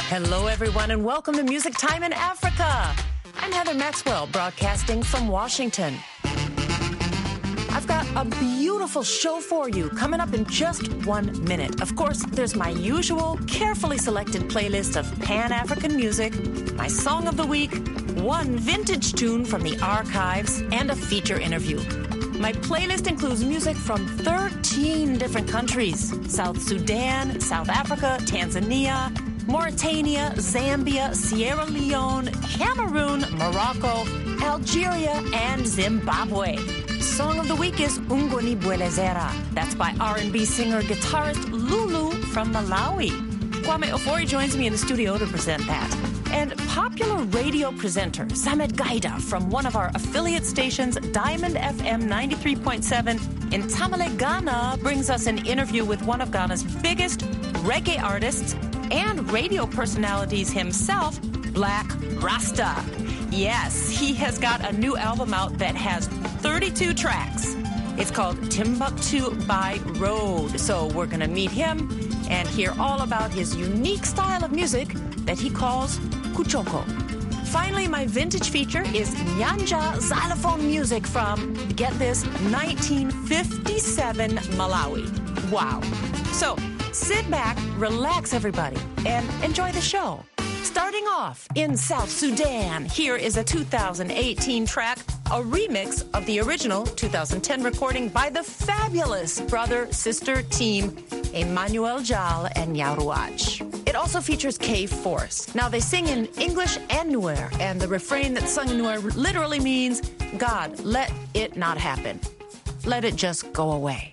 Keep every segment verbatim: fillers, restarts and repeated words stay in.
Hello, everyone, and welcome to Music Time in Africa. I'm Heather Maxwell, broadcasting from Washington. I've got a beautiful show for you coming up in just one minute. Of course, there's my usual carefully selected playlist of Pan-African music, my song of the week, one vintage tune from the archives, and a feature interview. My playlist includes music from thirteen different countries: South Sudan, South Africa, Tanzania, Mauritania, Zambia, Sierra Leone, Cameroon, Morocco, Algeria, and Zimbabwe. Song of the week is Ungoni Bwelezera. That's by R and B singer-guitarist Lulu from Malawi. Kwame Ofori joins me in the studio to present that. And popular radio presenter Samet Gaida from one of our affiliate stations, Diamond F M ninety-three point seven in Tamale, Ghana, brings us an interview with one of Ghana's biggest reggae artists and radio personalities himself, Black Rasta. Yes, he has got a new album out that has thirty-two tracks. It's called Timbuktu by Road. So we're going to meet him and hear all about his unique style of music that he calls Kuchoko. Finally, my vintage feature is Nyanja xylophone music from, get this, nineteen fifty-seven Malawi. Wow. So sit back, relax, everybody, and enjoy the show. Starting off in South Sudan, here is a two thousand eighteen track, a remix of the original two thousand ten recording by the fabulous brother-sister team Emmanuel Jal and Nyaruach. It also features K-Force. Now, they sing in English and Nuer, and the refrain that's sung in Nuer literally means, God, let it not happen. Let it just go away.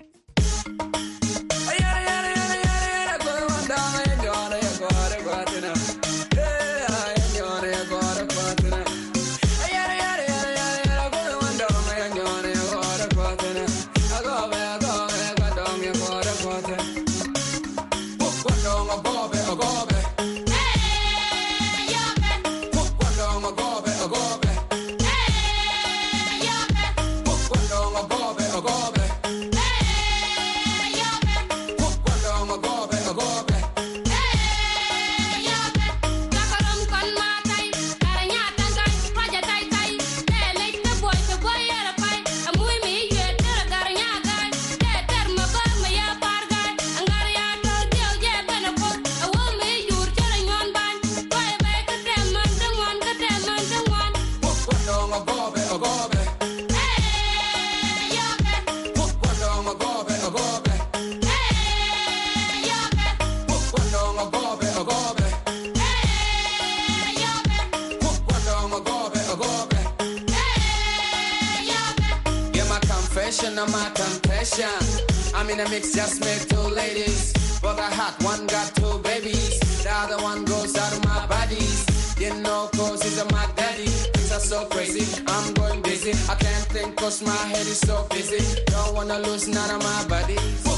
My confession, I'm in a mix, just met two ladies, but I had one got two babies, the other one goes out of my body, you know, cause he's a my daddy, things are so crazy, I'm going busy, I can't think cause my head is so busy, don't wanna lose none of my body,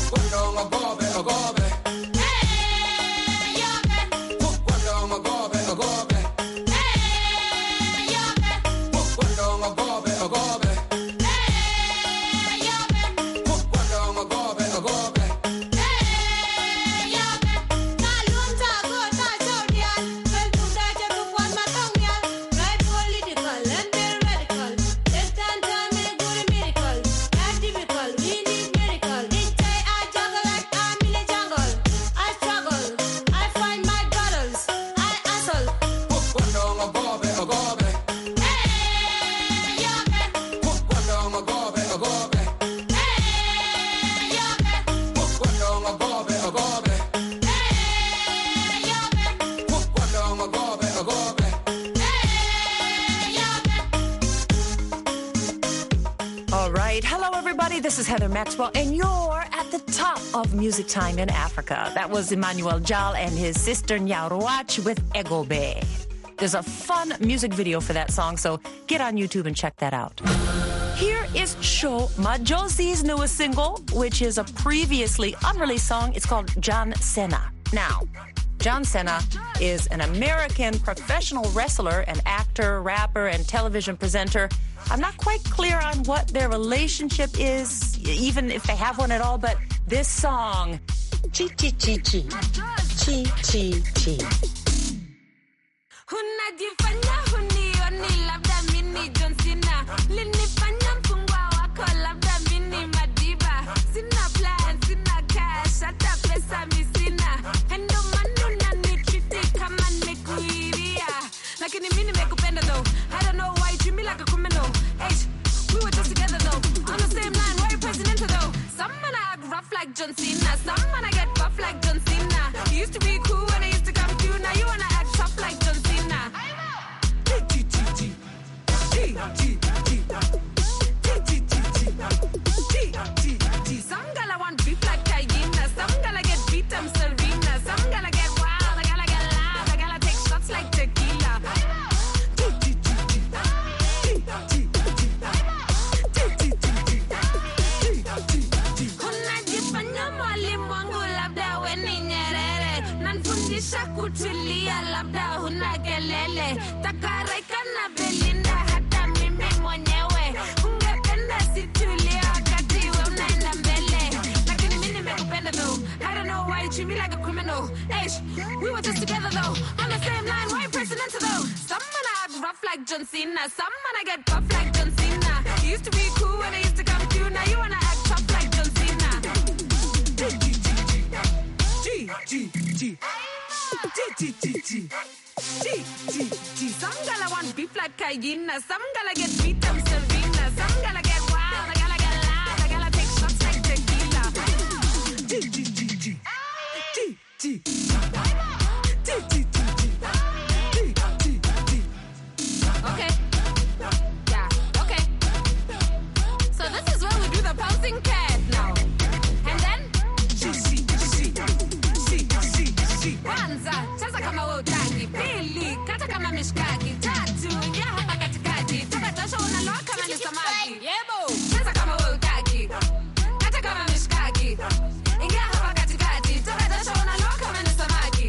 This is Heather Maxwell, and you're at the top of Music Time in Africa. That was Emmanuel Jal and his sister Nyaruach with Egobe. There's a fun music video for that song, so get on YouTube and check that out. Here is Sho Majosi's newest single, which is a previously unreleased song. It's called John Cena. Now, John Cena is an American professional wrestler, an actor, rapper, and television presenter. I'm not quite clear on what their relationship is, even if they have one at all, but this song, Chi Chi Chi Chi, Chi Chi Chi. Used to be cool when I used to come through. Now you wanna act tough like John Cena. G, G, G, G. G, G, G. G, G, G, G. G, G. Some gala want beef like Hyena. Some gala get beat, I'm Serena. Some gala get wild, I gotta get loud. I gotta take shots like tequila. G, G, G, G. G, G, G. Kutulia labda huna kelele takareka na Belinda hata mimi mwenyewe ungependa situlie wakati wewe unaenda mbele lakini mimi nimekupenda though I don't know why you treat me like a criminal hey we were just together though on the same line why you pressing into though some man act rough like John Cena some man I get buff like John Cena you used to be cool when I used to come through now you wanna act tough like John Cena G G G G G G, G, G, G, G, G. Some gala want beef like Hyena. Some gala get beat, I'm Serena. Some gala get wild, I gotta get loud. I gotta take shots like tequila. G, G, G, G. G, G, G. G, G, G, G. G, G, G. Okay. Yeah, okay. So this is where we do the pouncing cat now. And then G, G, G, G, G, G. Kwanza cheza kama wewe utaki pili kata kama mishkaki tatu ingia hapa katikati toka jasho unaloa kama ni samaki yebo cheza kama wewe utaki kata kama mishkaki ingia hapa katikati toka jasho unaloa kama ni samaki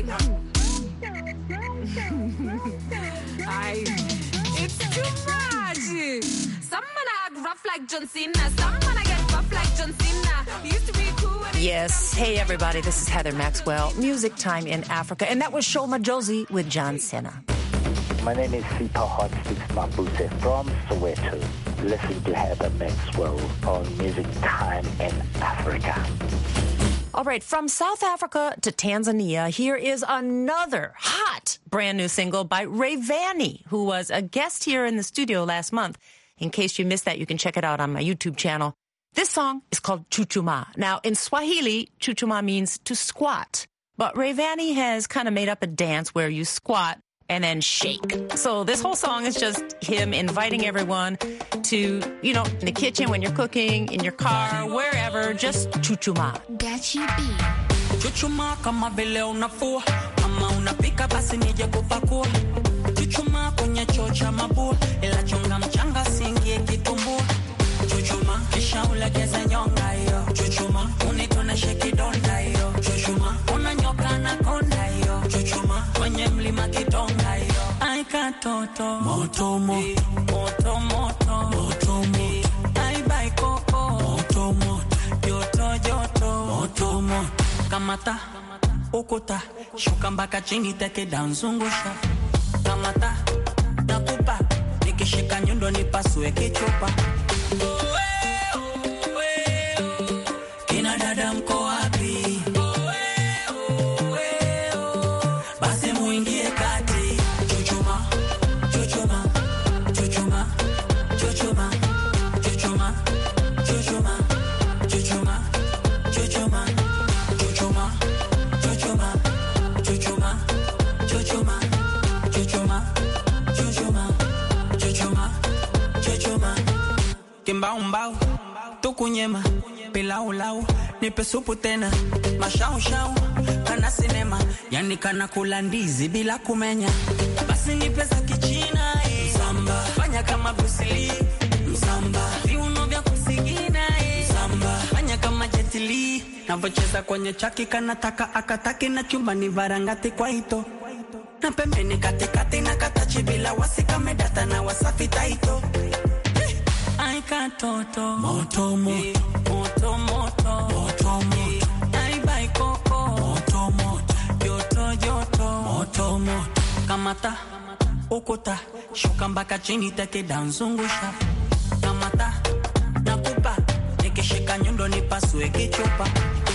Ay, it's too much some man act rough like John Cena some man I get buff like John Cena he used to be cool. Yes. Hey, everybody. This is Heather Maxwell. Music Time in Africa. And that was Shoma Josie with John Cena. My name is Sipa Hotsticks Mabuse from Soweto. Listen to Heather Maxwell on Music Time in Africa. All right. From South Africa to Tanzania, here is another hot brand new single by Rayvanny, who was a guest here in the studio last month. In case you missed that, you can check it out on my YouTube channel. This song is called Chuchuma. Now, in Swahili, Chuchuma means to squat. But Rayvanny has kind of made up a dance where you squat and then shake. So this whole song is just him inviting everyone to, you know, in the kitchen when you're cooking, in your car, wherever, just chuchuma. Gachi B. Chuchuma kama vile unafua, kama unapika basi nije kupakua. Chuchuma kwenye choo cha mabua, ila chonga mchanga singie kitumbua. Chuchuma kisha ulegeze nyonga hiyo. Chuchuma unitoneshe kidonda hiyo. Chuchuma unanyoka na konda hiyo. Chuchuma kwenye mlima kidonga hiyo. Ai katoto moto moto moto moto moto moto. Ai bai koko moto moto joto joto moto moto. Kamata ukuta shuka mpaka chini teke danzungusha. Kamata nakupa nikishika nyundo nipasue kichupa. Kimbaumbau, tukunyema, pilau lau, nipe supu tena, mashau shau, kana sinema, yani kana kula ndizi bila kumenya. Basi nipe za kichina, eh, msamba, fanya kama Bruce Lee, msamba, viuno vya kusigina, eh, msamba, fanya kama Jet Li, navocheza kwenye chaki kanataka akataki na chumba ni varangati kwa hito. Na pembeni katikati na katachi bila wasika medata na wasafi taito. Ai katoto moto moto moto moto moto moto. Ai bai koko moto moto joto joto moto moto. Kamata ukuta shuka mpaka chini teke danzungusha. Kamata nakupa nikishika nyundo nipasue kichupa.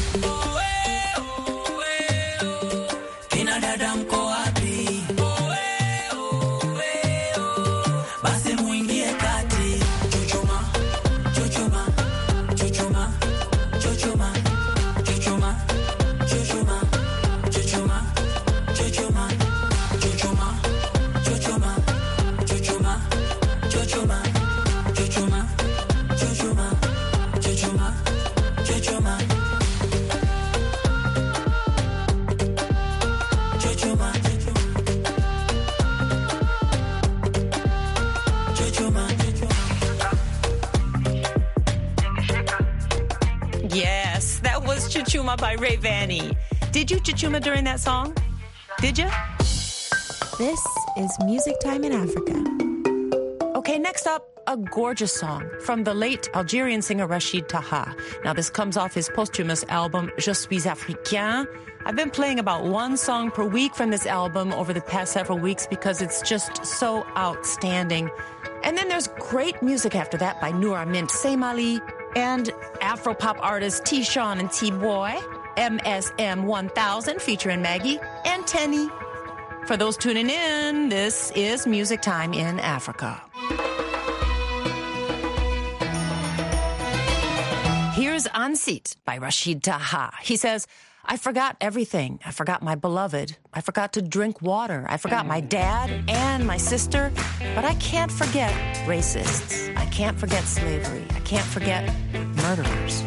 Kina dada mko wapi? Basi muingie kati. Chuchuma, chuchuma, chuchuma, chuchuma, chuchuma, chuchuma, chuchuma, Chichuma by Ray Vanny. Did you chichuma during that song? Did you? This is Music Time in Africa. Okay, next up, a gorgeous song from the late Algerian singer Rachid Taha. Now, this comes off his posthumous album, Je suis africain. I've been playing about one song per week from this album over the past several weeks because it's just so outstanding. And then there's great music after that by Noor Amint Seymali and Afropop artists T-Sean and T-Boy, M S M one thousand featuring Maggie, and Tenny. For those tuning in, this is Music Time in Africa. Here's Ansit by Rachid Taha. He says, I forgot everything. I forgot my beloved. I forgot to drink water. I forgot my dad and my sister. But I can't forget racists. I can't forget slavery. I can't forget murderers.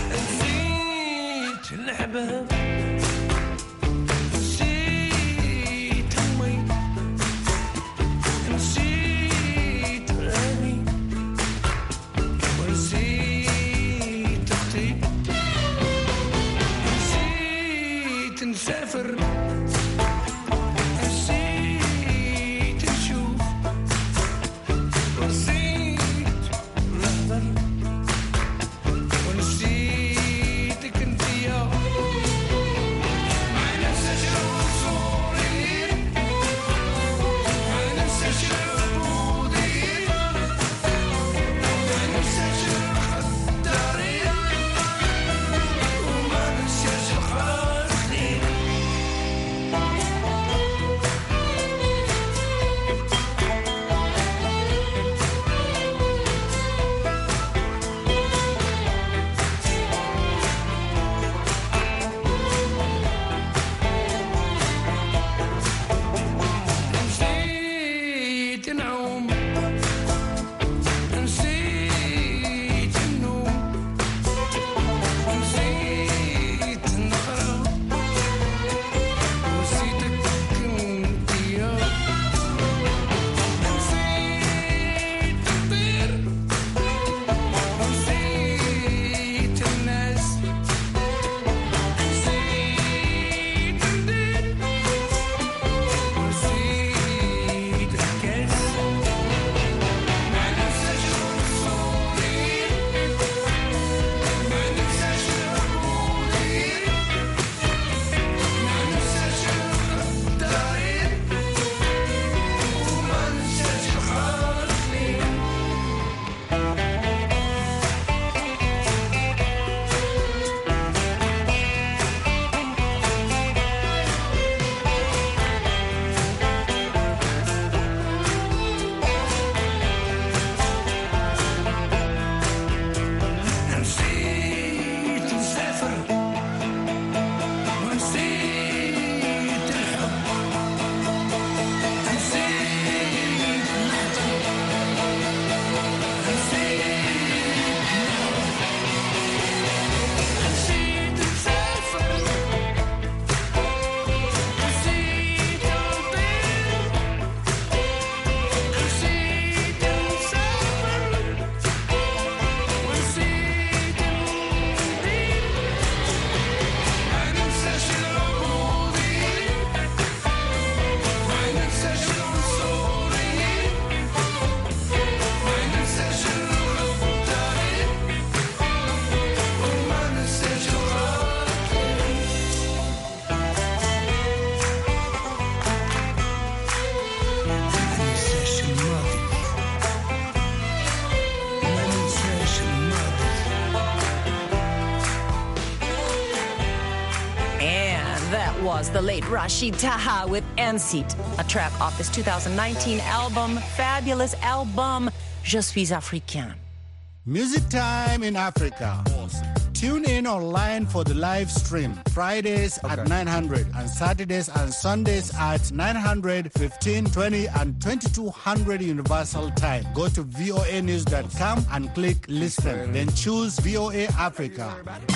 Was the late Rachid Taha with Ansit, a track off his two thousand nineteen album, fabulous album, Je suis africain. Music Time in Africa. Awesome. Tune in online for the live stream, Fridays okay. at nine hundred and Saturdays and Sundays at nine hundred, fifteen, twenty and twenty-two hundred Universal Time. Go to V O A news dot com and click listen, then choose V O A Africa.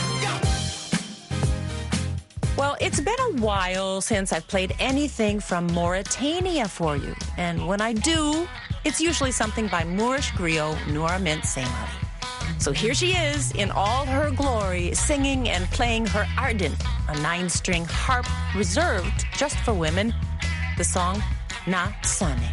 Well, it's been a while since I've played anything from Mauritania for you. And when I do, it's usually something by Moorish griot Noor Amint Seymali. So here she is in all her glory, singing and playing her ardent, a nine-string harp reserved just for women, the song Na Sane.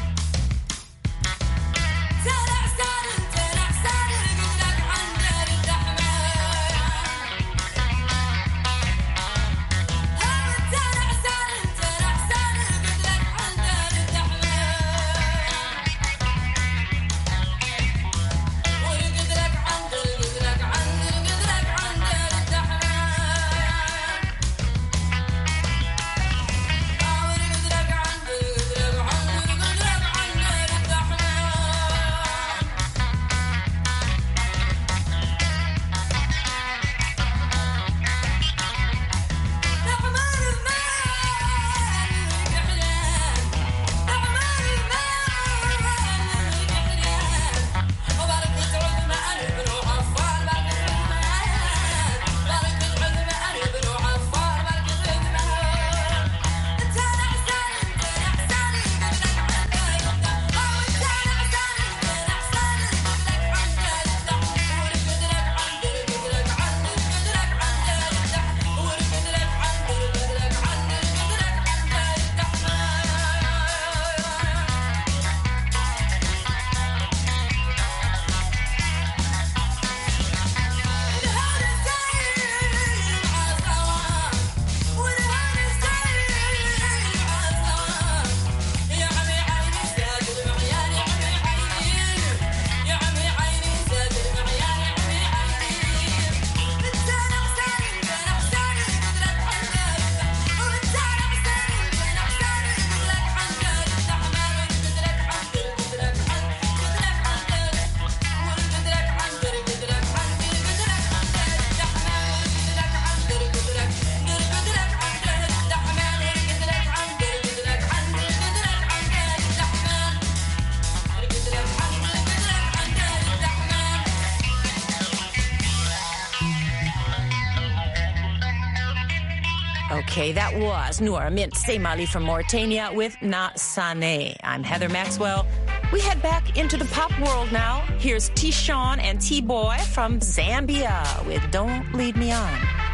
Okay, that was Noura Mint Semali from Mauritania with Na Sane. I'm Heather Maxwell. We head back into the pop world now. Here's T-Sean and T-Boy from Zambia with Don't Lead Me On.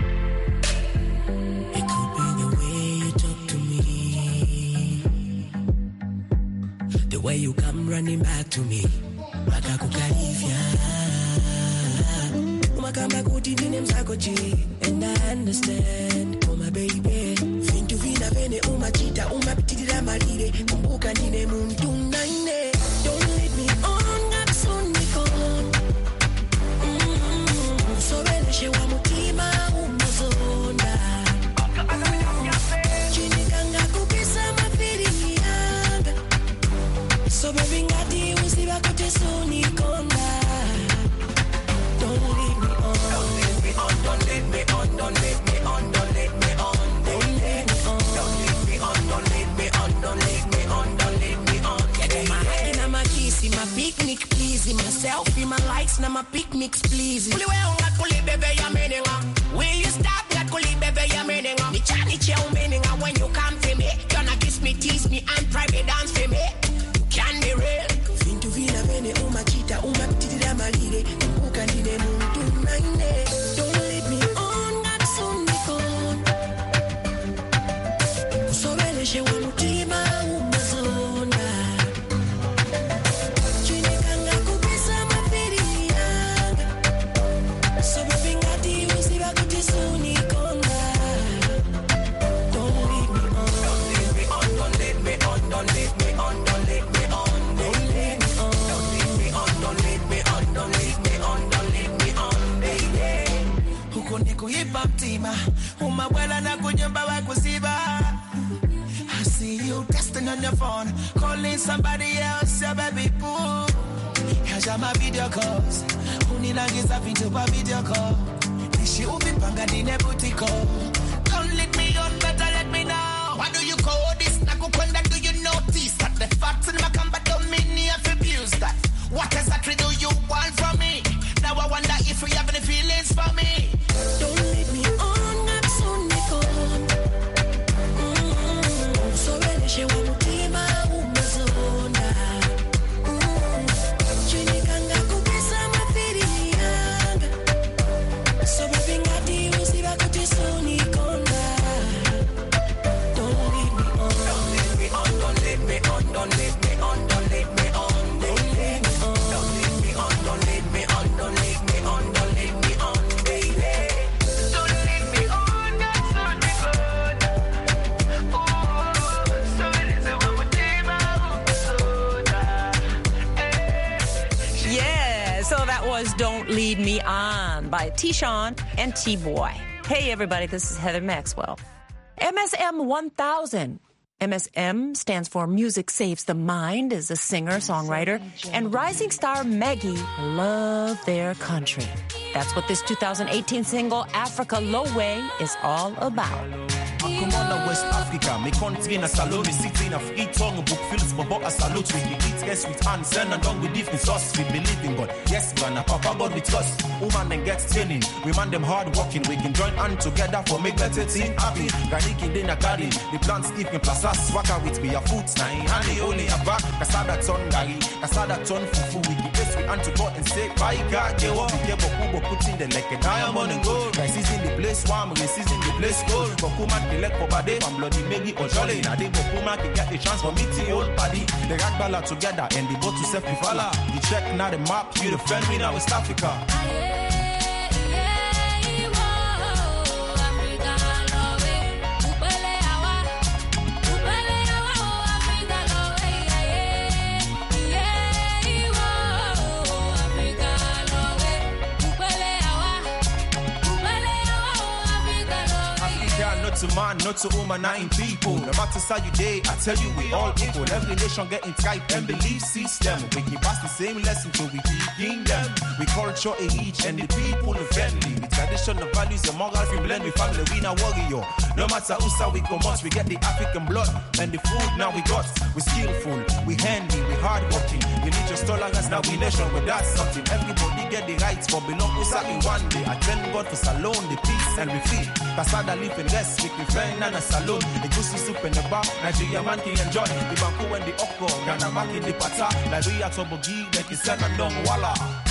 It could be the way you talk to me, the way you come running back to me, Makakukarifya Umakamba kuti ndine mzakochi, and I understand, oh my baby. Fintu vina vene umachita, umapitirira malire, kumbuka ndine muntu naine. Don't lead me on, ngaksonikon. Mm-hmm. Sobeleshe wa mutima umazonda. Chinikanga kupisa mafiri yanga. So baby ngati usiba kote sonikonda. Don't lead me on, don't lead me on, don't lead me on, don't lead me on, don't lead me on, don't lead me on, don't lead me on, don't lead me on, don't lead me on, don't lead me on. My high na my kissy, my picnic please, my selfie, my likes na my picnics please. Uli we unga kulibebe ya meninga, will you stop that kulibebe ya meninga? Ni chani che umeninga when you come to me, gonna kiss me, tease me, and private dance for me. You can be real. Fintu vina vene umachita, umapitirira malire, kumbuka ndine muntu naine. Don't lead me on, ngaksonikon. Usobeleshe wa mutima umazonda. Chinikanga kupisa mafiri yanga. So baby ngati usiba kuti sonikonda. Don't lead me on, don't lead me on, don't lead me on, don't lead me on, don't lead me on, don't lead me on, don't lead me on, don't lead me on, don't lead me on, don't lead me on, baby. Huko niko hip-hop tima, umawela na kunyumba wa kusiba. I see you texting on your phone, calling somebody else, your baby boo. Here's my video calls, unilangiza vitu pa video call. Nishi upipanga dine butiko. Don't lead me on, better let me know. Why do you call this? Nakukwenda, do you notice that the facts in my combat don't mean you have abused that? What exactly do you want from me? Now I wonder if you have any feelings for me. Don't lead me on, ngaksonikon. Mm-hmm. Sobeleshe wa mutima umazonda. Mm-hmm. Chinikanga kupisa mafiri yanga. don't lead me on, don't lead me on. Don't lead me on, don't lead me on, don't lead me on, don't lead me on, don't lead me on, baby. Don't lead me on, that's not the good. Oh, so it is a woman, Yeah, so that was Don't Lead Me On by T-Sean and T-Boy. Hey, everybody, this is Heather Maxwell. M S M one thousand. M S M stands for Music Saves the Mind, is a singer, songwriter, and rising star Maggie love their country. That's what this two thousand eighteen single, Africa Low Way, is all about. Come on, West Africa, me country in a salon, me city in a free tongue, book fills for but a salute with the eat guess with hands, and along with different sauce, we believe in God. Yes, man, a papa God with us. Woman then gets training, we man them hard working, we can join hand together for make better team happy. Gariki in a garden, the plant Steve in plaza, swaka with me a foot, nine, and the only a back, kasada ton gari, kasada ton fufu, we can guess we hand to God and say, bye, God, get what we get, but who put in the like a diamond and gold. Guys, is in the place, warm, race is in the place, gold, but who man elect for body, from bloody maybe or jolly. Now they go Puma can get the chance for meeting old body. They got balla together and they go to Sepifala. You check now the map, you the friend me now West Africa. To man, not to woman, nine people. No matter how you day, I tell you we all equal. Every nation getting tight and belief system. We keep pass the same lesson till we begin them. We culture each and the people the family. The traditional values and morals we blend with family. We not warrior. No matter who say we come out, we get the African blood and the food now we got. We skillful, we handy, we hardworking. You need your tolerance now we nation, but that's something. Everybody get the rights for belong to in one day. I thank God for Salon, the peace and we feel. Kasada live in rest. We friend and a salon, the goosey soup in the bar, Nigeria man can enjoy the banku and the okko, Ghana mark in the pata, Nigeria tobogi, like it's seven dong wala.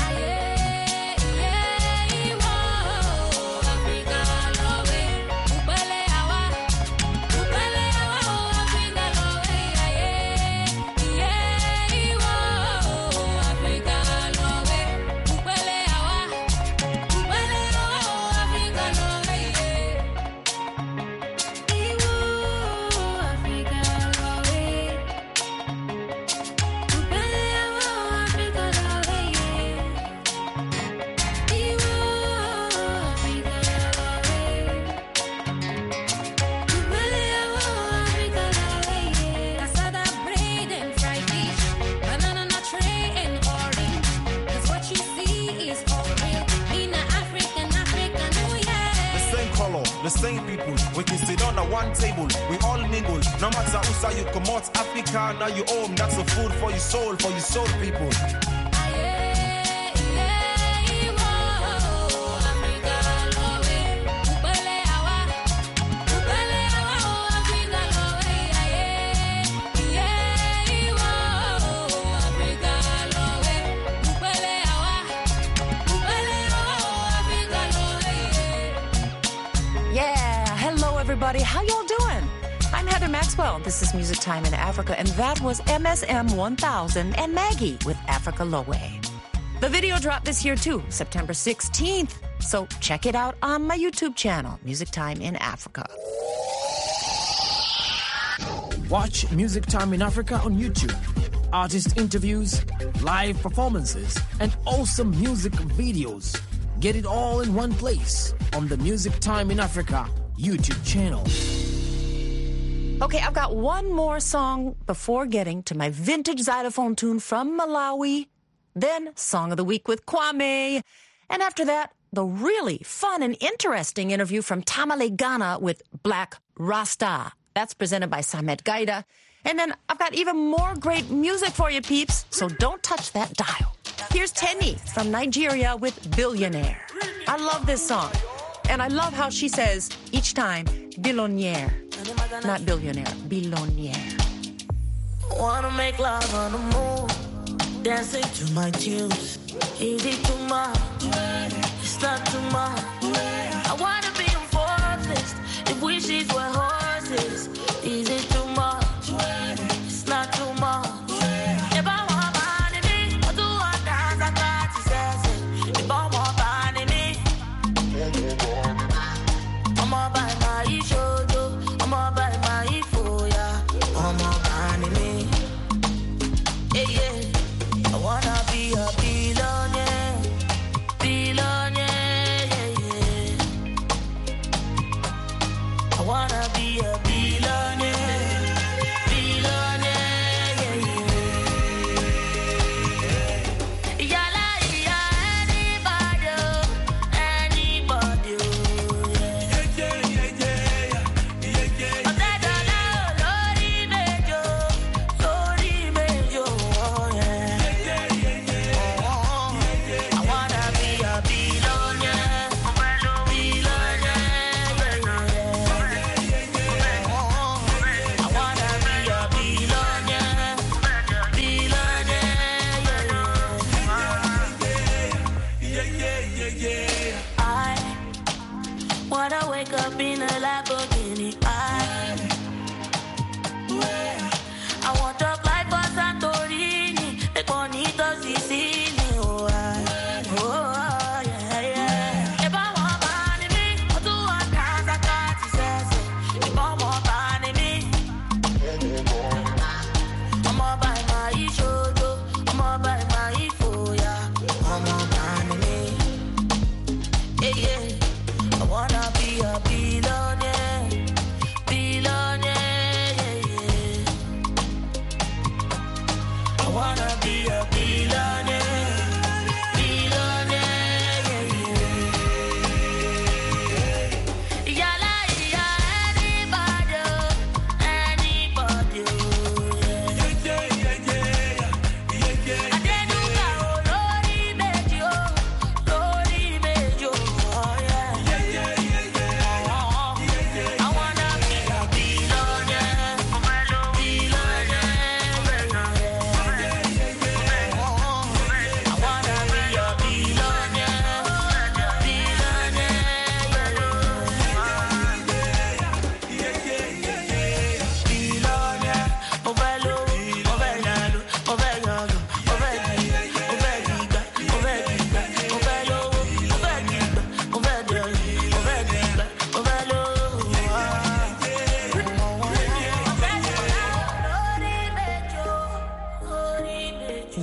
The same people, we can sit on at one table, we all mingle. No matter who say you come out Africa, now you home. That's the food for your soul, for your soul people. Everybody, how y'all doing? I'm Heather Maxwell. This is Music Time in Africa, and that was M S M one thousand and Maggie with Africa Low Way. The video dropped this year too, September sixteenth. So check it out on my YouTube channel, Music Time in Africa. Watch Music Time in Africa on YouTube. Artist interviews, live performances, and awesome music videos. Get it all in one place on the Music Time in Africa YouTube channel. Okay, I've got one more song before getting to my vintage xylophone tune from Malawi, then Song of the Week with Kwame, and after that, the really fun and interesting interview from Tamale, Ghana with Black Rasta. That's presented by Samet Gaida. And then I've got even more great music for you, peeps, so don't touch that dial. Here's Tenny from Nigeria with Billionaire. I love this song. And I love how she says each time, billionaire. Not billionaire, billionaire. Wanna make love on the moon, dancing to my tunes. Is it too much? It's not too much. I wanna be a forest if wishes were horses. Is it too much? It's not too much.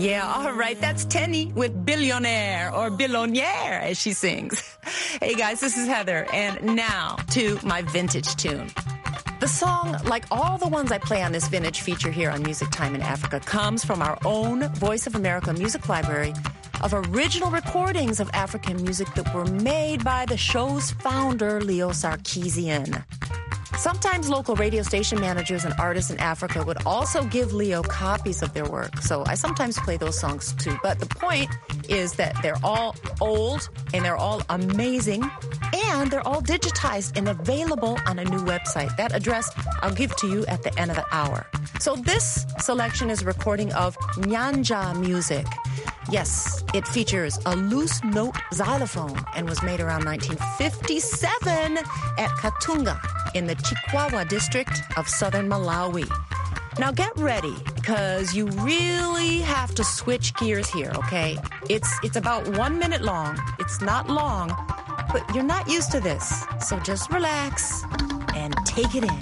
Yeah, all right. That's Tenny with Billionaire, or Billionaire as she sings. Hey guys, this is Heather, and now to my vintage tune. The song, like all the ones I play on this vintage feature here on Music Time in Africa, comes from our own Voice of America music library of original recordings of African music that were made by the show's founder, Leo Sarkeesian. Sometimes local radio station managers and artists in Africa would also give Leo copies of their work, so I sometimes play those songs too. But the point is that they're all old and they're all amazing, and they're all digitized and available on a new website. That address I'll give to you at the end of the hour. So this selection is a recording of Nyanja music. Yes, it features a loose note xylophone and was made around nineteen fifty-seven at Katunga in the Chikwawa district of southern Malawi. Now get ready, because you really have to switch gears here, okay? It's it's about one minute long. It's not long, but you're not used to this. So just relax and take it in.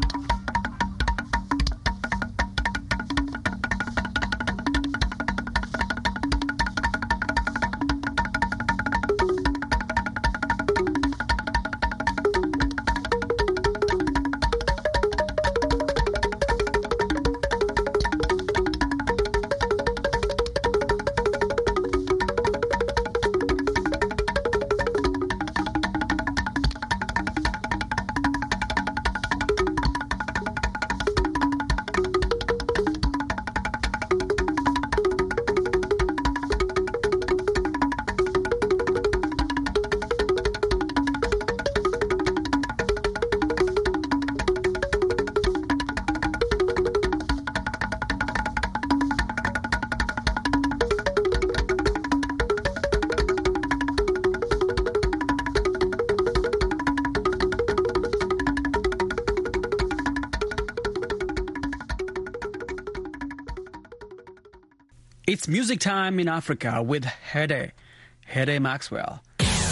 It's Music Time in Africa with Hede, Hede Maxwell.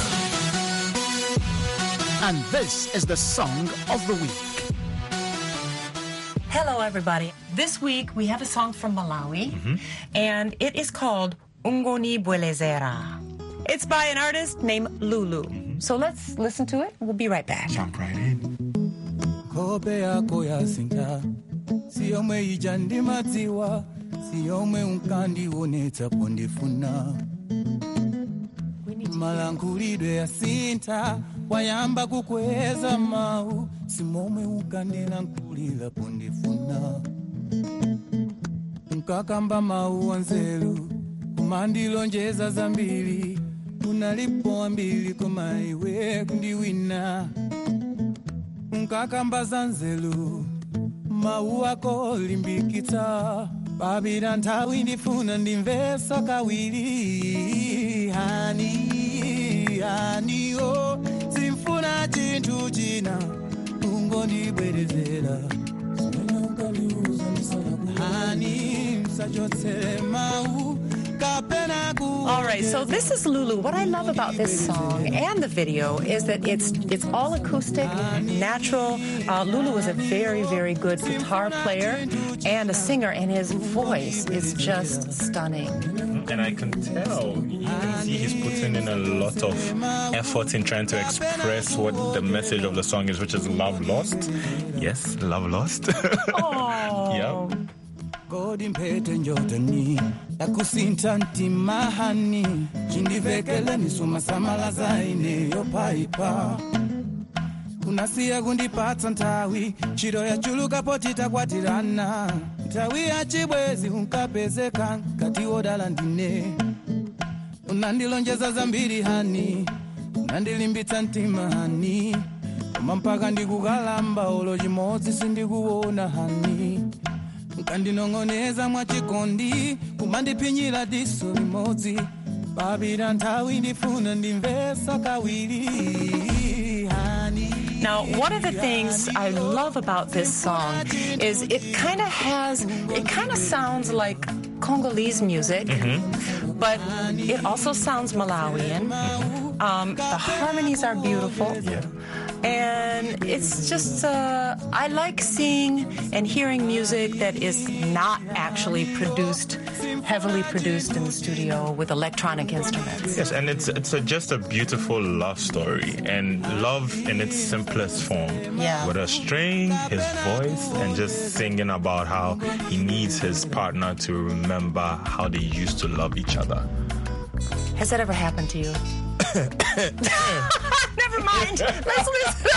And this is the song of the week. Hello, everybody. This week we have a song from Malawi, mm-hmm. and it is called Ungoni Bwelezera. It's by an artist named Lulu. Mm-hmm. So let's listen to it. We'll be right back. Jump right in. Siomwe unkandi woneta pondifuna malankulidwe ya sinta wayamba kukweza mau simomwe unkandila nkulila pondifuna unkakamba mau wanzelu kumandilonjeza zambili unalipo ambili kumaiwe kundiwina unkakamba zanzelu mau wako limbikita Babira ntawi ndifuna ndimvesa kawili hani hani oh simfuna chintu china ungondibwerezera hani msachotse mau kapena ku. All right, so this is Lulu. What I love about this song and the video is that it's it's all acoustic, natural. Uh, Lulu is a very, very good guitar player and a singer, and his voice is just stunning. And I can tell, you can see he's putting in a lot of effort in trying to express what the message of the song is, which is love lost. Yes, love lost. Oh. Yeah. God impete njotani Akusinta ntimahani Chindivekele nisuma samala zaine Yopaipa Unasia gundipata ntawi Chiro ya chuluka potita kwa tirana Ntawi ya chibwezi unkapezeka Kati odala ndine Unandilonjeza zambiri hani Unandilimbita ntimahani Umampaka ndikukalamba Olojimozi sindikuona hani Kandinongoneza mwachikondi kumandipinyira diso limodzi babira ntawi ndifuna ndimvesa kawili hani. Now, one of the things I love about this song is it kind of has, it kind of sounds like Congolese music, mm-hmm. but it also sounds Malawian. Um, the harmonies are beautiful. Yeah. And it's just, uh, I like seeing and hearing music that is not actually produced, heavily produced in the studio with electronic instruments. Yes, and it's it's a, just a beautiful love story, and love in its simplest form. Yeah. With a string, his voice, and just singing about how he needs his partner to remember how they used to love each other. Has that ever happened to you? Never mind. Let's listen.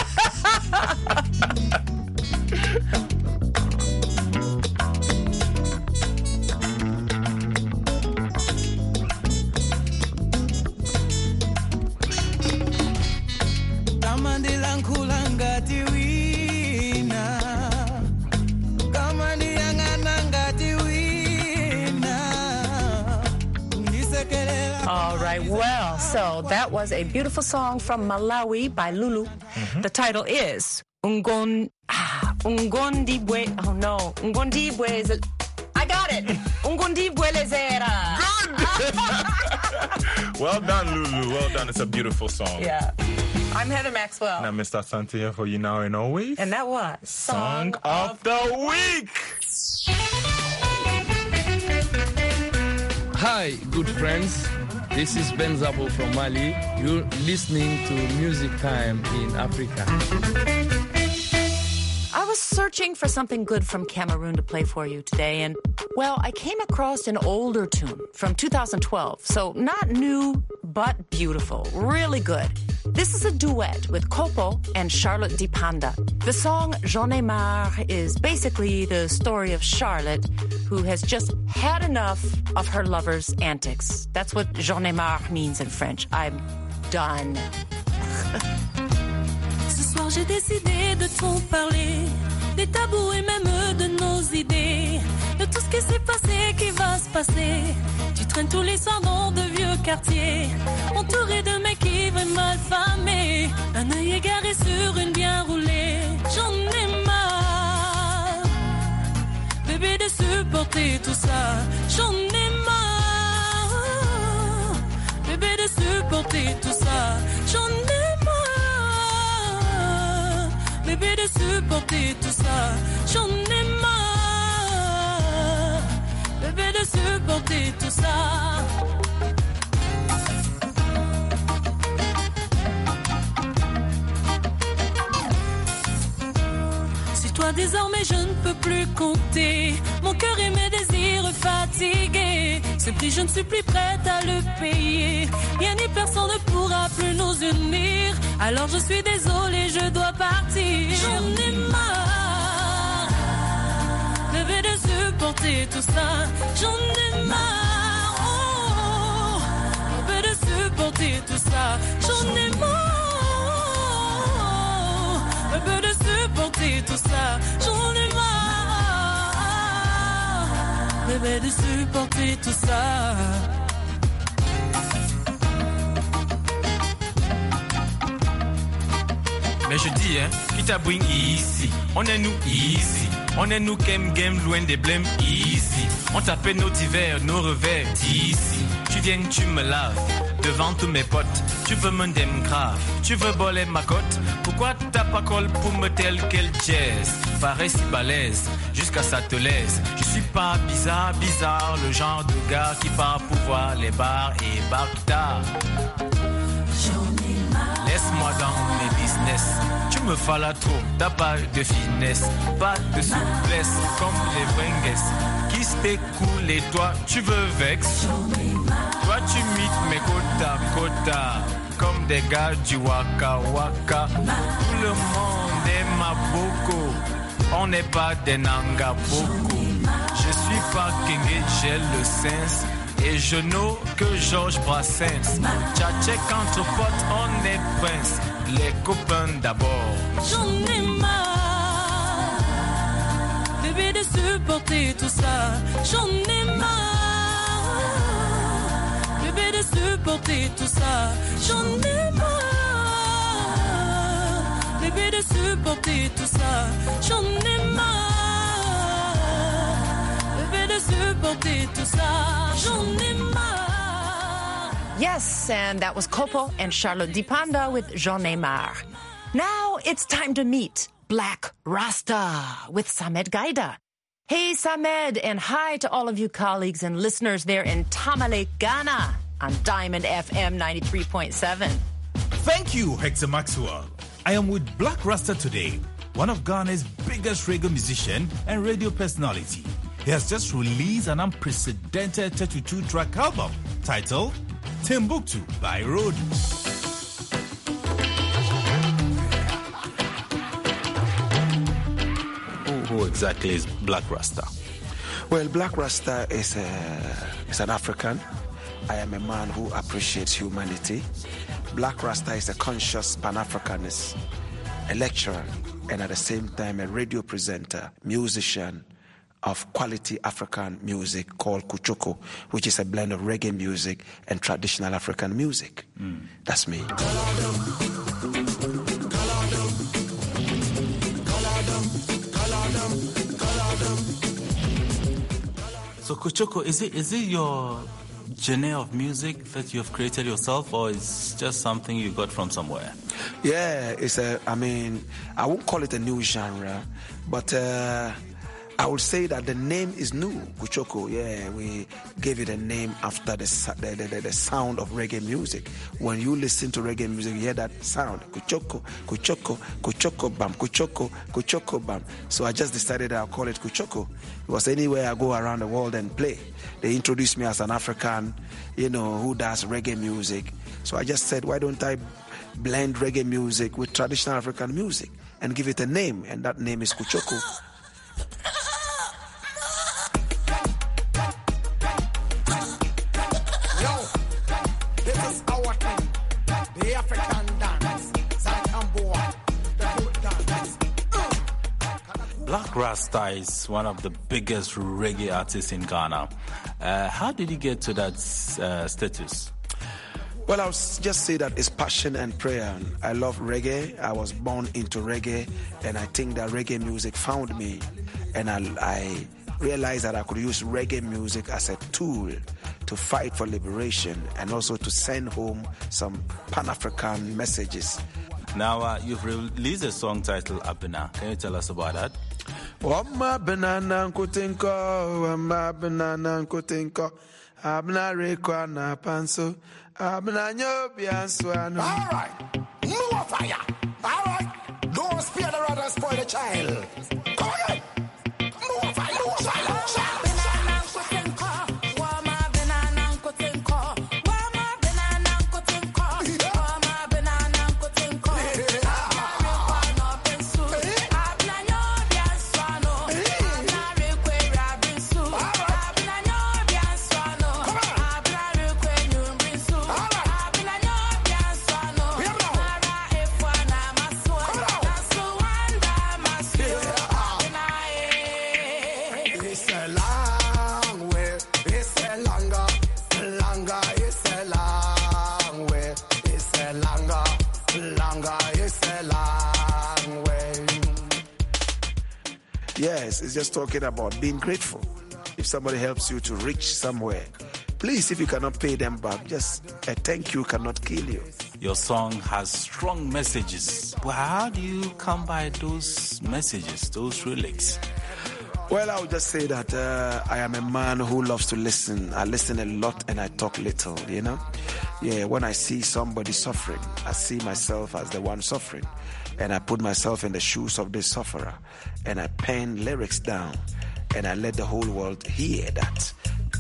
All right, well, so that was a beautiful song from Malawi by Lulu. Mm-hmm. The title is Ungon ah, Ungondibwe. Oh no, Ungondibwe. Is I got it. Ungondibwe lezera. Good. Well done, Lulu. Well done. It's a beautiful song. Yeah. I'm Heather Maxwell. And I'm Mister Asante here for you now and always. And that was Song, Song of, of the Week. Hi, good friends. This is Ben Zabo from Mali. You're listening to Music Time in Africa. I was searching for something good from Cameroon to play for you today, and, well, I came across an older tune from two thousand twelve, so not new, but beautiful. Really good. This is a duet with Kopo and Charlotte Dipanda. The song J'en ai marre is basically the story of Charlotte, who has just had enough of her lover's antics. That's what J'en ai marre means in French. I'm done. Ce soir j'ai décidé de trop parler, des tabous et même de nos idées, de tout ce qui s'est passé, qui va se passer. Tu traînes tous les soirs dans de vieux quartiers, entouré de mecs qui veulent mal famés, un œil égaré sur une bien roulée. J'en ai marre, bébé, de supporter tout ça. J'en ai marre, bébé, de supporter tout ça. J'en ai marre, bébé, de supporter tout ça. J'en ai marre, bébé, de supporter tout ça. Sur toi désormais je ne peux plus compter, mon cœur et mes désirs fatigués. Ce prix je ne suis plus prête à le payer, rien ni personne ne pourra plus nous unir. Alors je suis désolée, je dois partir. J'en ai marre, bébé, de supporter tout ça. J'en ai marre, oh, bébé, de supporter tout ça. J'en ai marre, bébé, de supporter tout ça. J'en ai marre, bébé, de supporter tout ça. Mais je dis, hein, qui t'a bring ici? On est nous ici. On est nous game game loin des blêmes ici. On tapait nos divers, nos revers ici. Tu viens, tu me laves devant tous mes potes. Tu veux me dem grave, tu veux voler ma cote. Pourquoi t'as pas call pour me tel quel jazz? Pareil si balèze, jusqu'à ça te laisse. Je suis pas bizarre, bizarre, le genre de gars qui part pour voir les bars et bars qui tard. Laisse-moi dans mes business. Tu me falas trop, t'as pas de finesse, pas de souplesse comme les bringues qui se découlent et toi tu veux vex. Toi tu mites mes quotas, quotas comme des gars du Waka Waka. Tout le monde est ma boko, on n'est pas des Nanga Boko. Je suis pas Kenge, j'ai le sens. Et je n'ai que Georges Brassens. Tchatchek entre potes, on est prince. Les copains d'abord. J'en ai marre, bébé, de supporter tout ça. J'en ai marre, bébé, de supporter tout ça. J'en ai marre, bébé, de supporter tout ça. J'en ai marre, bébé, de supporter tout ça. J'en ai marre. Yes, and that was Kopo and Charlotte Dipanda with J'en ai marre. Now it's time to meet Black Rasta with Samed Gaida. Hey, Samed, and hi to all of you colleagues and listeners there in Tamale, Ghana on Diamond F M ninety-three point seven. Thank you, Hector Maxwell. I am with Black Rasta today, one of Ghana's biggest reggae musician and radio personality. He has just released an unprecedented thirty-two track album titled Timbuktu by Road. Who exactly is Black Rasta? Well, Black Rasta is, a, is an African. I am a man who appreciates humanity. Black Rasta is a conscious Pan-Africanist, a lecturer, and at the same time a radio presenter, musician of quality African music called Kuchoko, which is a blend of reggae music and traditional African music. Mm. That's me. So Kuchoko, is it is it your genre of music that you have created yourself, or is just something you got from somewhere? Yeah, it's a, I mean, I won't call it a new genre, but uh, I would say that the name is new, Kuchoko. Yeah, we gave it a name after the, the, the, the sound of reggae music. When you listen to reggae music, you hear that sound, Kuchoko, Kuchoko, Kuchoko bam, Kuchoko, Kuchoko bam. So I just decided I'll call it Kuchoko. Because anywhere I go around the world and play, they introduce me as an African, you know, who does reggae music. So I just said, why don't I blend reggae music with traditional African music and give it a name? And that name is Kuchoko. Black Rasta is one of the biggest reggae artists in Ghana. Uh, how did he get to that uh, status? Well, I'll just say that it's passion and prayer. I love reggae. I was born into reggae, and I think that reggae music found me. And I, I realized that I could use reggae music as a tool to fight for liberation and also to send home some Pan-African messages. Now, uh, you've released a song titled Abena. Can you tell us about that? Wama banana nkutinko, wama banana nkutinko, abna rekwa na panso, abna nyobi answano. All right, no fire. All right, don't spare the rod and spoil the child. Come again. No fire, no fire. Yes, it's just talking about being grateful. If somebody helps you to reach somewhere, please, if you cannot pay them back, just a thank you cannot kill you. Your song has strong messages. But how do you come by those messages, those lyrics? Well, I would just say that uh, I am a man who loves to listen. I listen a lot and I talk little, you know? Yeah, when I see somebody suffering, I see myself as the one suffering. And I put myself in the shoes of the sufferer. And I pen lyrics down. And I let the whole world hear that.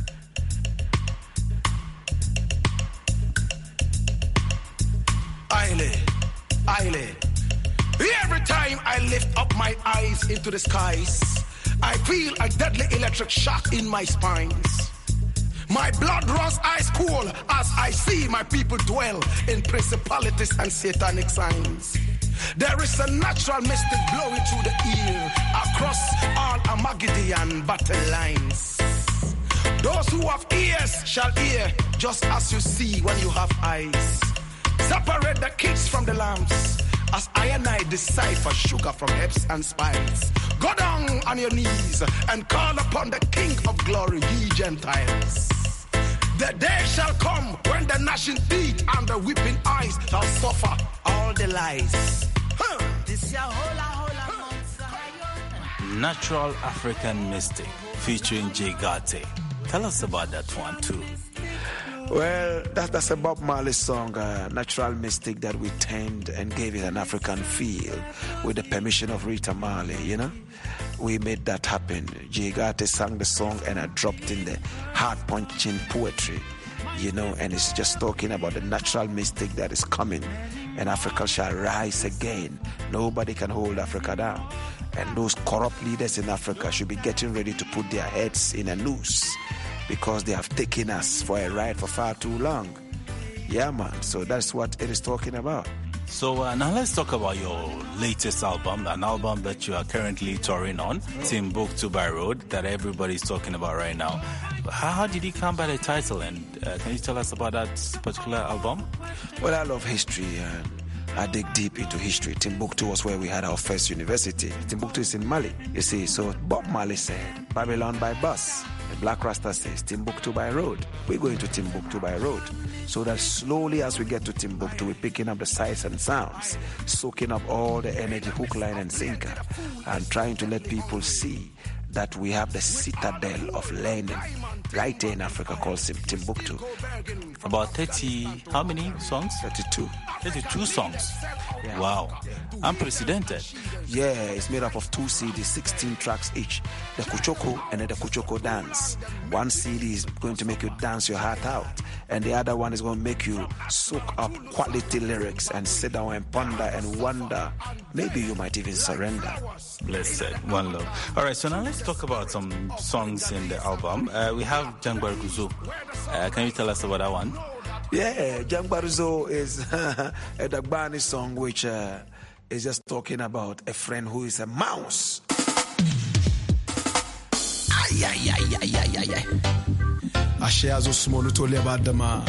Aile, Aile. Every time I lift up my eyes into the skies, I feel a deadly electric shock in my spines. My blood runs ice cold as I see my people dwell in principalities and satanic signs. There is a natural mystic blowing through the ear across all Armageddon battle lines. Those who have ears shall hear, just as you see when you have eyes. Separate the kids from the lambs, as I and I decipher sugar from herbs and spices. Go down on your knees and call upon the King of glory, ye Gentiles. The day shall come when the gnashing teeth and the weeping eyes shall suffer all the lies. Natural African Mystic featuring Jay Gate. Tell us about that one too. Well, that, that's a Bob Marley song, uh, Natural Mystic, that we tamed and gave it an African feel with the permission of Rita Marley, you know. We made that happen. Jay Gate sang the song and I dropped in the heart-punching poetry, you know, and it's just talking about the natural mystic that is coming, and Africa shall rise again. Nobody can hold Africa down. And those corrupt leaders in Africa should be getting ready to put their heads in a noose, because they have taken us for a ride for far too long. Yeah, man. So that's what it is talking about. So uh, now let's talk about your latest album, an album that you are currently touring on, Timbuktu by Road, that everybody's talking about right now. How, how did you come by the title, and uh, can you tell us about that particular album? Well, I love history, and I dig deep into history. Timbuktu was where we had our first university. Timbuktu is in Mali, you see. So Bob Marley said, Babylon by bus. And Black Rasta says, Timbuktu by road. We're going to Timbuktu by road. So that slowly as we get to Timbuktu, we're picking up the sights and sounds, soaking up all the energy, hook, line, and sinker, and trying to let people see that we have the citadel of learning right here in Africa called Timbuktu. About thirty, how many songs? thirty-two. thirty-two songs. Yeah. Wow. Unprecedented. Yeah, it's made up of two C Ds, sixteen tracks each. The Kuchoko and then the Kuchoko Dance. One C D is going to make you dance your heart out, and the other one is going to make you soak up quality lyrics and sit down and ponder and wonder. Maybe you might even surrender. Blessed. One love. All right, so now let's talk about some songs in the album. Uh, we have Jangbar Guzo. Uh, can you tell us about that one? Yeah, Jangbar Guzo is a Dagbani song which uh, is just talking about a friend who is a mouse. Ay, ay, ay, ay, ay, ay, ay. Asheazo small to live at the man.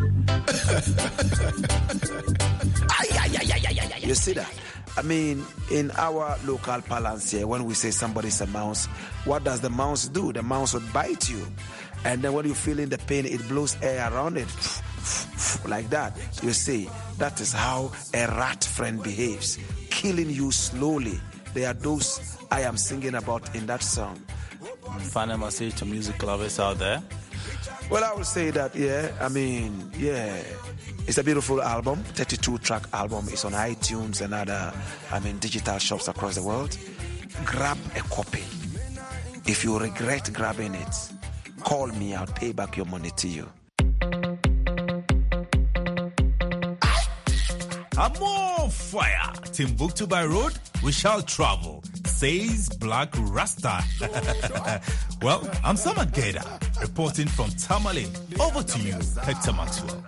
Ay, ay, ay, ay, ay, ay. You see that? I mean, in our local parlance here, when we say somebody's a mouse, what does the mouse do? The mouse would bite you. And then when you're feeling the pain, it blows air around it. Like that. You see, that is how a rat friend behaves. Killing you slowly. They are those I am singing about in that song. Final message to music lovers out there? Well, I would say that, yeah, I mean, yeah, it's a beautiful album, thirty-two track album. It's on iTunes and other, I mean, digital shops across the world. Grab a copy. If you regret grabbing it, call me, I'll pay back your money to you. I'm on fire. Timbuktu by road, we shall travel, says Black Rasta. Well, I'm Samad Geda, reporting from Tamale. Over to you, Hector Maxwell.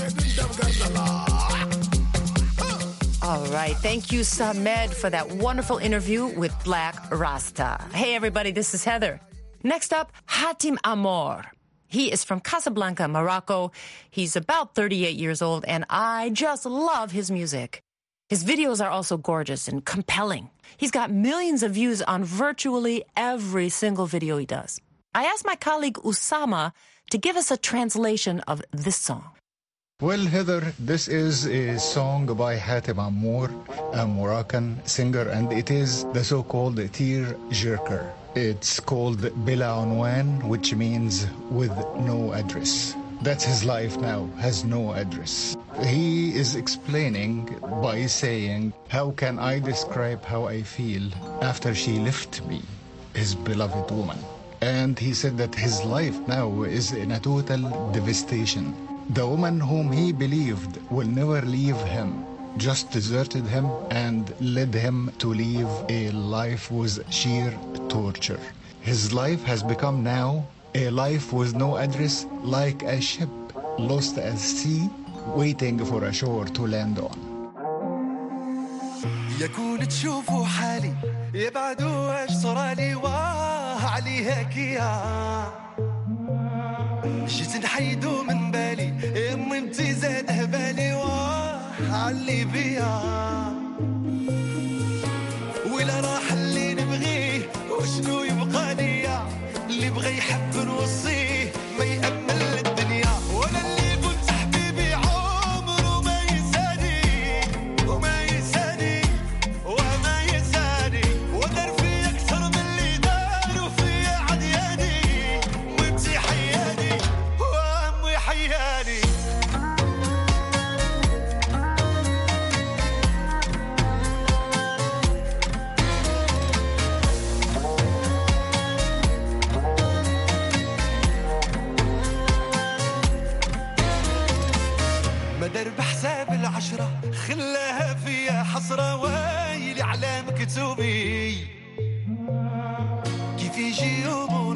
All right. Thank you, Samed, for that wonderful interview with Black Rasta. Hey, everybody, this is Heather. Next up, Hatim Amor. He is from Casablanca, Morocco. He's about thirty-eight years old, and I just love his music. His videos are also gorgeous and compelling. He's got millions of views on virtually every single video he does. I asked my colleague Usama to give us a translation of this song. Well, Heather, this is a song by Hatim Amor, a Moroccan singer, and it is the so-called tear jerker. It's called Bila Unwan, which means with no address. That's his life now, has no address. He is explaining by saying, how can I describe how I feel after she left me, his beloved woman? And he said that his life now is in a total devastation. The woman whom he believed will never leave him just deserted him and led him to live a life with sheer torture. His life has become now a life with no address, like a ship lost at sea, waiting for a shore to land on. يكون تشوفوا حالي يبعدوا ايش صرالي واه عليها كيا جيت نحيدو من بالي امي انتي زاد هبالي واه علي بيا ولا راح اللي نبغيه وشنو يبقى ليا اللي بغى يحب نوصيه ما يأمل الدنيا ولا اللي قلت حبيبي عمره ما يساني وما يساني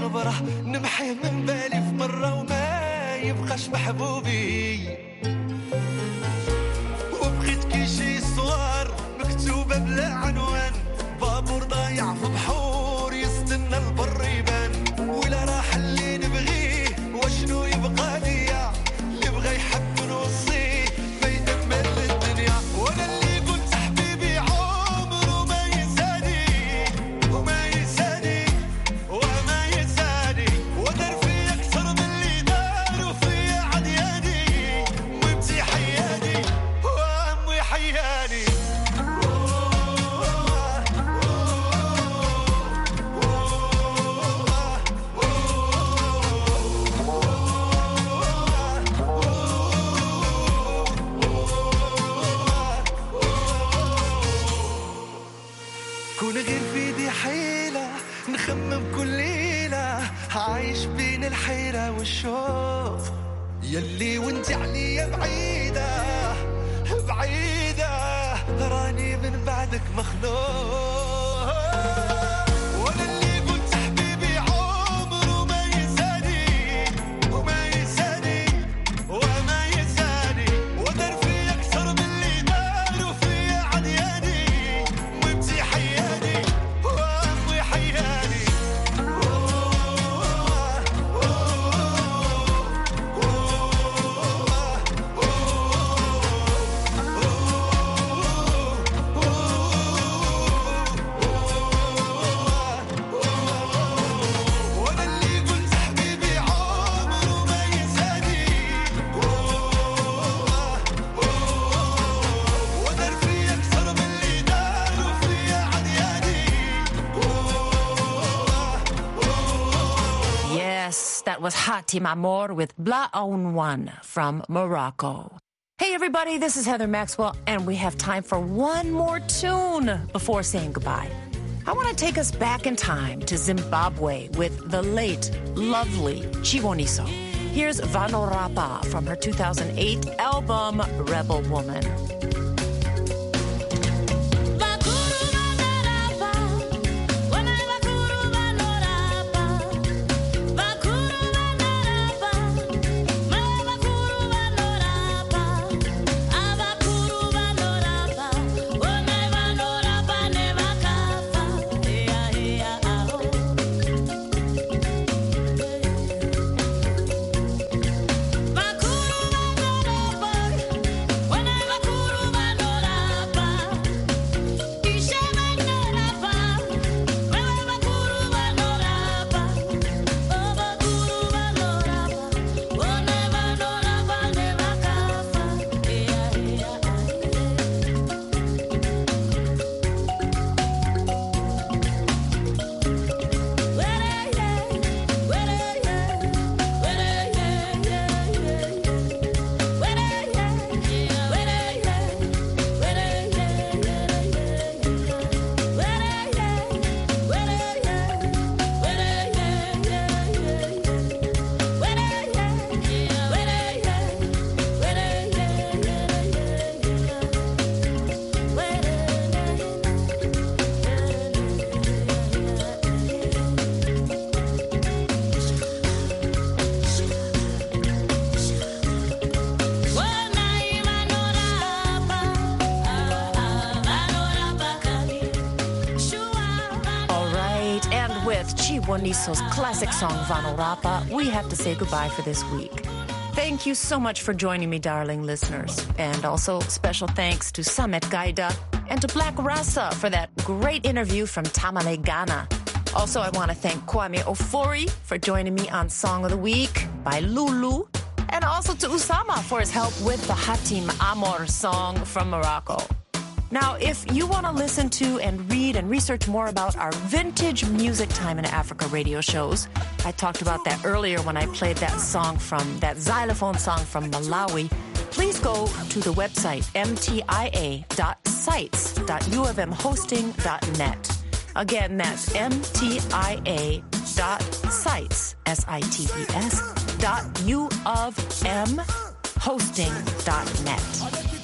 ونبرح نمحيه من بالي في مرة وما يبقاش محبوبي وبقيت كي شي صور مكتوبة بلا عنوان بابور ضايع في بحور يستنى البر يبان ولا راح اللي نبغيه وشنو يبقى ليا اللي بغى يحب نوصيه ما يتمل الدنيا وانا اللي قلت حبيبي عمره ما ينساني وما ينساني وما ينساني ودار فيا اكثر من اللي داروا فيا عدياني وانتي حياني وامي حياني كون غير في دي حيلة نخمم كل ليلة عايش بين الحيرة والشوق يلي وانت عليا بعيدة بعيدة راني من بعدك مخلوق وانا اللي قلت حبيبي عمره ما ينساني وما ينساني وما ينساني ودار فيا اكثر من اللي داروا فيا عدياني وانتي حياني وامي حياني وانا اللي قلت حبيبي عمره ما ينساني ودار فيا اكثر من اللي داروا فيا عدياني. Yes, that was Hatim Amor with Bla On One from Morocco. Hey everybody, this is Heather Maxwell, and we have time for one more tune before saying goodbye. I want to take us back in time to Zimbabwe with the late, lovely Chiboniso. Here's Vanorapa from her two thousand eight album, Rebel Woman. Chiboniso's classic song Vanorapa, we have to say goodbye for this week. Thank you so much for joining me, darling listeners. And also special thanks to Samet Gaida and to Black Rasa for that great interview from Tamale, Ghana. Also, I want to thank Kwame Ofori for joining me on Song of the Week by Lulu. And also to Usama for his help with the Hatim Amor song from Morocco. Now, if you want to listen to and read and research more about our vintage Music Time in Africa radio shows, I talked about that earlier when I played that song from, that xylophone song from Malawi, please go to the website m t i a dot sites dot u of m hosting dot net. Again, that's m t i a dot sites, S I T E S, dot U of M hosting dot net.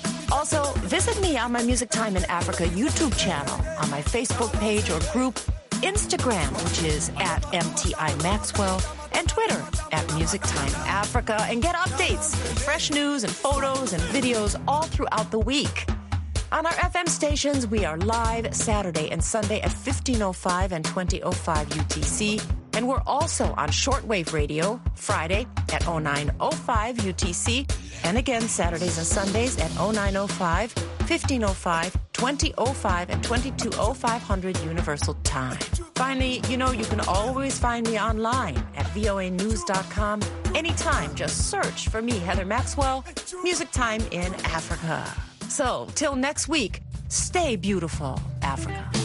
Also, visit me on my Music Time in Africa YouTube channel, on my Facebook page or group, Instagram, which is at M T I Maxwell, and Twitter at Music Time Africa, and get updates, fresh news and photos and videos all throughout the week. On our F M stations, we are live Saturday and Sunday at fifteen oh five and twenty oh five U T C. And we're also on shortwave radio Friday at oh nine oh five U T C. And again, Saturdays and Sundays at oh nine oh five, fifteen oh five, twenty oh five, and twenty-two oh five hundred Universal Time. Finally, you know, you can always find me online at V O A news dot com. Anytime, just search for me, Heather Maxwell, Music Time in Africa. So, till next week, stay beautiful, Africa.